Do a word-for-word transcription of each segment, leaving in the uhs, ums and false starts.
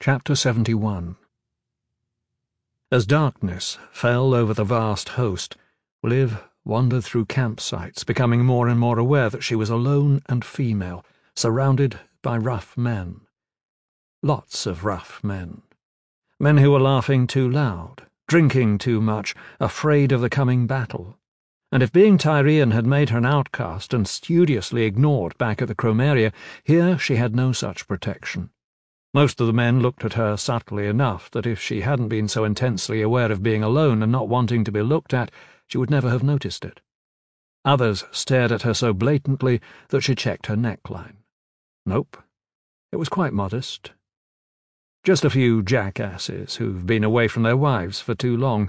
Chapter seventy-one. As darkness fell over the vast host, Liv wandered through campsites, becoming more and more aware that she was alone and female, surrounded by rough men. Lots of rough men. Men who were laughing too loud, drinking too much, afraid of the coming battle. And if being Tyrian had made her an outcast and studiously ignored back at the Chromeria, here she had no such protection. Most of the men looked at her subtly enough that if she hadn't been so intensely aware of being alone and not wanting to be looked at, she would never have noticed it. Others stared at her so blatantly that she checked her neckline. Nope, it was quite modest. Just a few jackasses who've been away from their wives for too long.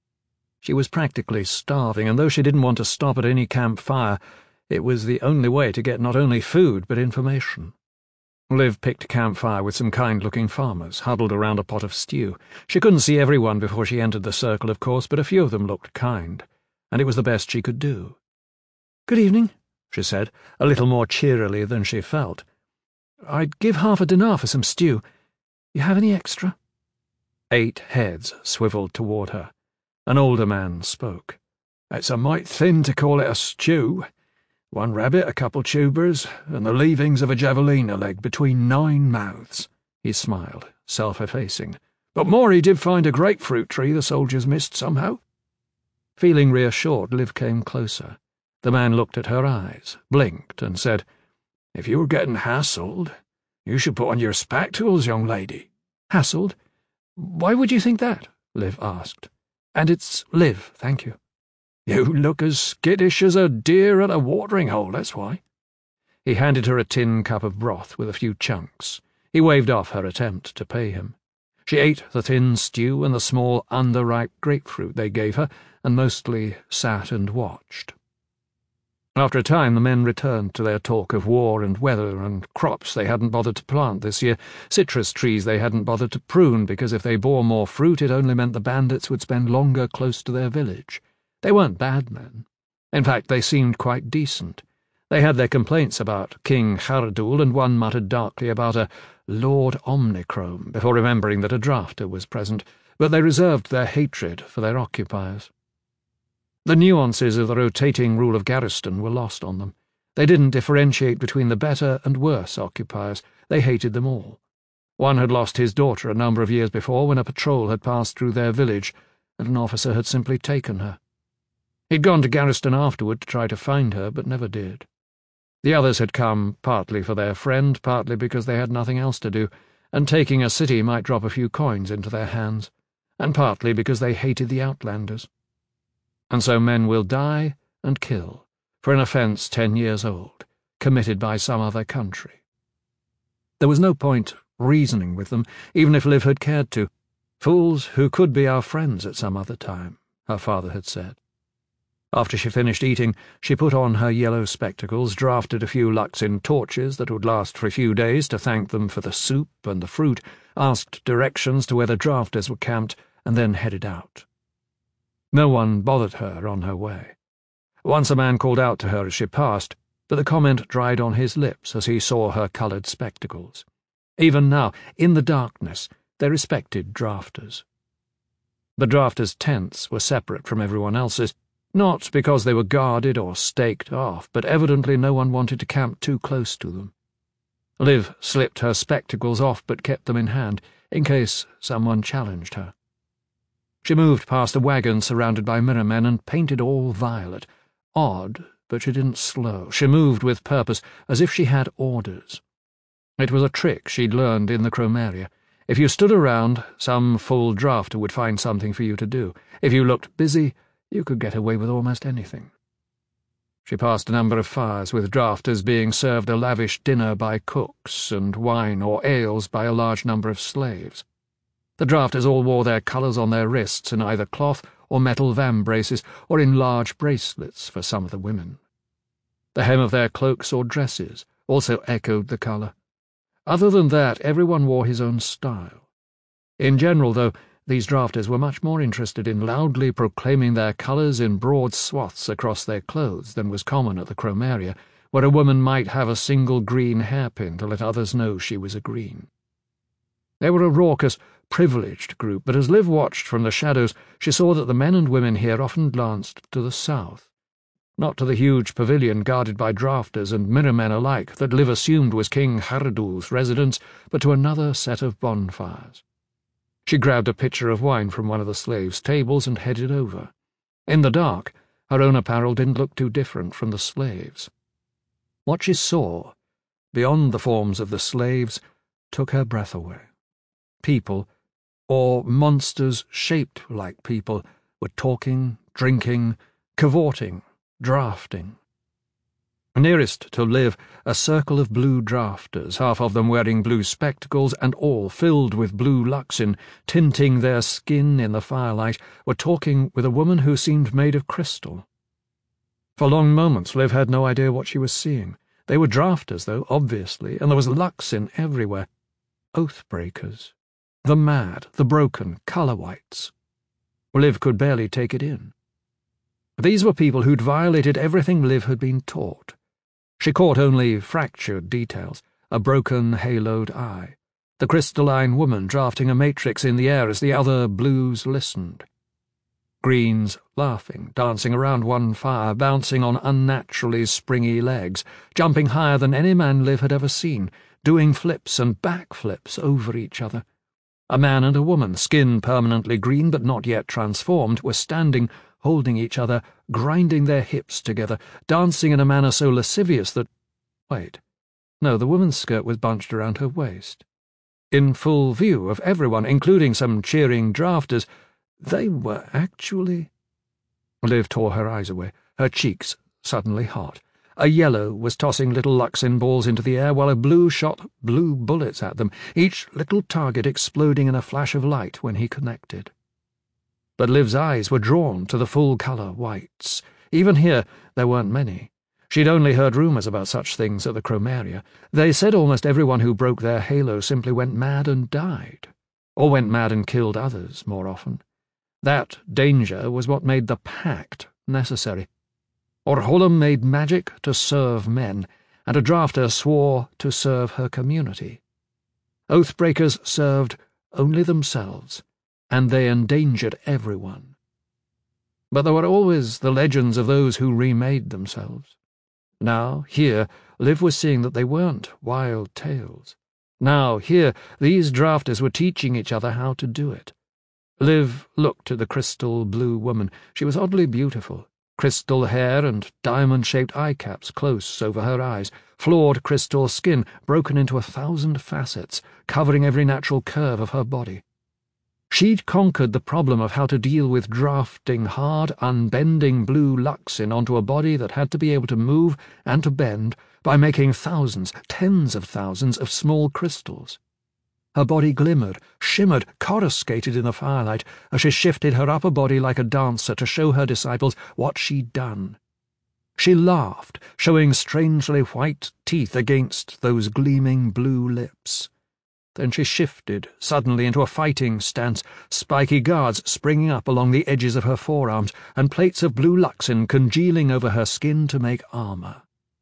She was practically starving, and though she didn't want to stop at any campfire, it was the only way to get not only food but information. Liv picked a campfire with some kind-looking farmers, huddled around a pot of stew. She couldn't see everyone before she entered the circle, of course, but a few of them looked kind, and it was the best she could do. "Good evening," she said, a little more cheerily than she felt. "I'd give half a dinar for some stew. You have any extra?" Eight heads swivelled toward her. An older man spoke. "It's a mite thin to call it a stew. One rabbit, a couple tubers, and the leavings of a javelina leg between nine mouths." He smiled, self-effacing. "But Maury did find a grapefruit tree the soldiers missed somehow." Feeling reassured, Liv came closer. The man looked at her eyes, blinked, and said, "If you were getting hassled, you should put on your spectacles, young lady." "Hassled? Why would you think that?" Liv asked. "And it's Liv, thank you." "You look as skittish as a deer at a watering hole, that's why." He handed her a tin cup of broth with a few chunks. He waved off her attempt to pay him. She ate the thin stew and the small underripe grapefruit they gave her, and mostly sat and watched. After a time the men returned to their talk of war and weather and crops they hadn't bothered to plant this year, citrus trees they hadn't bothered to prune because if they bore more fruit it only meant the bandits would spend longer close to their village. They weren't bad men. In fact, they seemed quite decent. They had their complaints about King Khardul, and one muttered darkly about a Lord Omnichrome before remembering that a drafter was present, but they reserved their hatred for their occupiers. The nuances of the rotating rule of Garriston were lost on them. They didn't differentiate between the better and worse occupiers. They hated them all. One had lost his daughter a number of years before when a patrol had passed through their village, and an officer had simply taken her. He'd gone to Garriston afterward to try to find her, but never did. The others had come partly for their friend, partly because they had nothing else to do, and taking a city might drop a few coins into their hands, and partly because they hated the Outlanders. And so men will die and kill for an offence ten years old, committed by some other country. There was no point reasoning with them, even if Liv had cared to. "Fools who could be our friends at some other time," her father had said. After she finished eating, she put on her yellow spectacles, drafted a few Luxin torches that would last for a few days to thank them for the soup and the fruit, asked directions to where the drafters were camped, and then headed out. No one bothered her on her way. Once a man called out to her as she passed, but the comment dried on his lips as he saw her coloured spectacles. Even now, in the darkness, they respected drafters. The drafters' tents were separate from everyone else's, not because they were guarded or staked off, but evidently no one wanted to camp too close to them. Liv slipped her spectacles off but kept them in hand, in case someone challenged her. She moved past a wagon surrounded by mirrormen and painted all violet. Odd, but she didn't slow. She moved with purpose, as if she had orders. It was a trick she'd learned in the Chromeria. If you stood around, some full drafter would find something for you to do. If you looked busy, you could get away with almost anything. She passed a number of fires, with drafters being served a lavish dinner by cooks, and wine or ales by a large number of slaves. The drafters all wore their colours on their wrists in either cloth or metal vambraces, or in large bracelets for some of the women. The hem of their cloaks or dresses also echoed the colour. Other than that, everyone wore his own style. In general, though, these drafters were much more interested in loudly proclaiming their colours in broad swaths across their clothes than was common at the Chromeria, where a woman might have a single green hairpin to let others know she was a green. They were a raucous, privileged group, but as Liv watched from the shadows, she saw that the men and women here often glanced to the south, not to the huge pavilion guarded by drafters and mirrormen alike that Liv assumed was King Haradul's residence, but to another set of bonfires. She grabbed a pitcher of wine from one of the slaves' tables and headed over. In the dark, her own apparel didn't look too different from the slaves'. What she saw, beyond the forms of the slaves, took her breath away. People, or monsters shaped like people, were talking, drinking, cavorting, drafting. Nearest to Liv, a circle of blue drafters, half of them wearing blue spectacles and all filled with blue luxin, tinting their skin in the firelight, were talking with a woman who seemed made of crystal. For long moments Liv had no idea what she was seeing. They were drafters, though, obviously, and there was luxin everywhere. Oathbreakers. The mad, the broken, colour whites. Liv could barely take it in. These were people who'd violated everything Liv had been taught. She caught only fractured details, a broken, haloed eye, the crystalline woman drafting a matrix in the air as the other blues listened. Greens laughing, dancing around one fire, bouncing on unnaturally springy legs, jumping higher than any man Liv had ever seen, doing flips and backflips over each other. A man and a woman, skin permanently green but not yet transformed, were standing, holding each other, grinding their hips together, dancing in a manner so lascivious that— Wait. No, the woman's skirt was bunched around her waist. In full view of everyone, including some cheering drafters, they were actually— Liv tore her eyes away, her cheeks suddenly hot. A yellow was tossing little luxin balls into the air while a blue shot blue bullets at them, each little target exploding in a flash of light when he connected. But Liv's eyes were drawn to the full-colour whites. Even here there weren't many. She'd only heard rumours about such things at the Chromaria. They said almost everyone who broke their halo simply went mad and died, or went mad and killed others more often. That danger was what made the pact necessary. Orholam made magic to serve men, and a drafter swore to serve her community. Oathbreakers served only themselves, and they endangered everyone. But there were always the legends of those who remade themselves. Now, here, Liv was seeing that they weren't wild tales. Now, here, these drafters were teaching each other how to do it. Liv looked at the crystal blue woman. She was oddly beautiful. Crystal hair and diamond-shaped eye-caps close over her eyes, flawed crystal skin broken into a thousand facets, covering every natural curve of her body. She'd conquered the problem of how to deal with drafting hard, unbending blue luxin onto a body that had to be able to move and to bend by making thousands, tens of thousands of small crystals. Her body glimmered, shimmered, coruscated in the firelight as she shifted her upper body like a dancer to show her disciples what she'd done. She laughed, showing strangely white teeth against those gleaming blue lips. Then she shifted suddenly into a fighting stance, spiky guards springing up along the edges of her forearms, and plates of blue luxin congealing over her skin to make armour.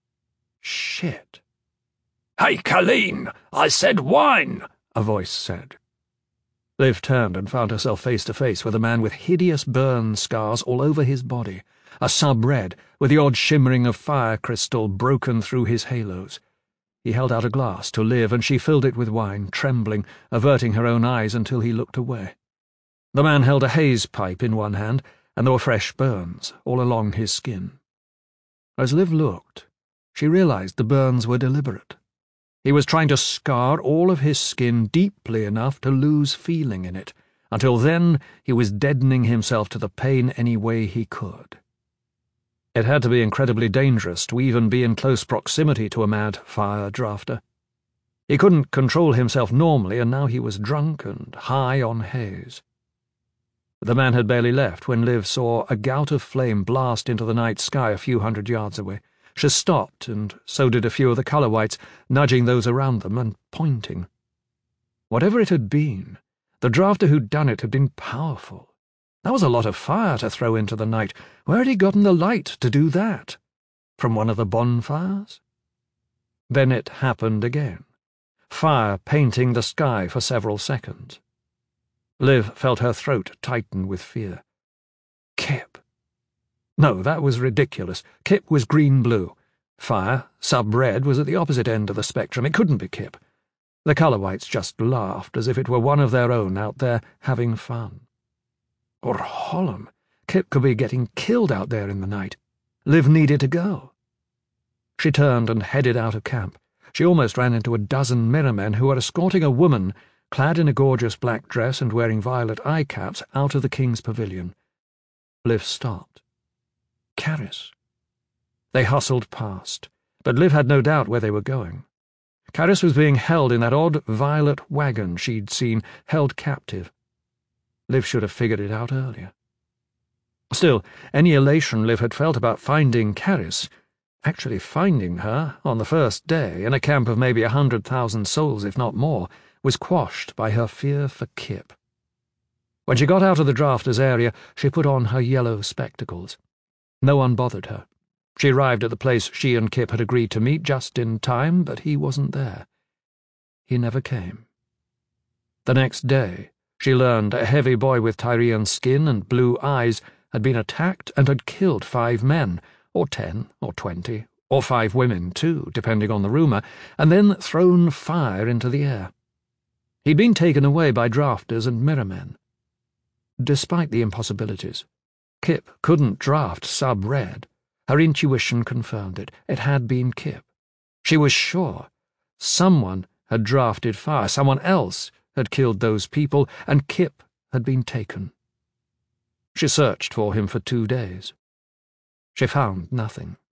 Shit. "Hey, Colleen, I said wine!" a voice said. Liv turned and found herself face to face with a man with hideous burn scars all over his body, a sub-red with the odd shimmering of fire crystal broken through his halos. He held out a glass to Liv, and she filled it with wine, trembling, averting her own eyes until he looked away. The man held a haze pipe in one hand, and there were fresh burns all along his skin. As Liv looked, she realized the burns were deliberate. He was trying to scar all of his skin deeply enough to lose feeling in it. Until then, he was deadening himself to the pain any way he could. It had to be incredibly dangerous to even be in close proximity to a mad fire drafter. He couldn't control himself normally, and now he was drunk and high on haze. The man had barely left when Liv saw a gout of flame blast into the night sky a few hundred yards away. She stopped, and so did a few of the colour whites, nudging those around them and pointing. Whatever it had been, the drafter who'd done it had been powerful. That was a lot of fire to throw into the night. Where had he gotten the light to do that? From one of the bonfires? Then it happened again. fire painting the sky for several seconds. Liv felt her throat tighten with fear. Kip. No, that was ridiculous. Kip was green-blue. Fire, sub-red, was at the opposite end of the spectrum. It couldn't be Kip. The Colorwhites just laughed, as if it were one of their own out there having fun. Or Hollom. Kip could be getting killed out there in the night. Liv needed to go. She turned and headed out of camp. She almost ran into a dozen Mirrormen who were escorting a woman, clad in a gorgeous black dress and wearing violet eye caps, out of the king's pavilion. Liv stopped. Caris. They hustled past, but Liv had no doubt where they were going. Caris was being held in that odd violet wagon she'd seen, held captive. Liv should have figured it out earlier. Still, any elation Liv had felt about finding Caris, actually finding her on the first day, in a camp of maybe a hundred thousand souls, if not more, was quashed by her fear for Kip. When she got out of the drafters area, she put on her yellow spectacles. No one bothered her. She arrived at the place she and Kip had agreed to meet just in time, but he wasn't there. He never came. The next day, she learned a heavy boy with Tyrian skin and blue eyes had been attacked and had killed five men, or ten, or twenty, or five women too, depending on the rumour, and then thrown fire into the air. He'd been taken away by drafters and Mirrormen. Despite the impossibilities, Kip couldn't draft sub-red. Her intuition confirmed it. It had been Kip. She was sure. Someone had drafted fire. Someone else had killed those people, and Kip had been taken. She searched for him for two days. She found nothing.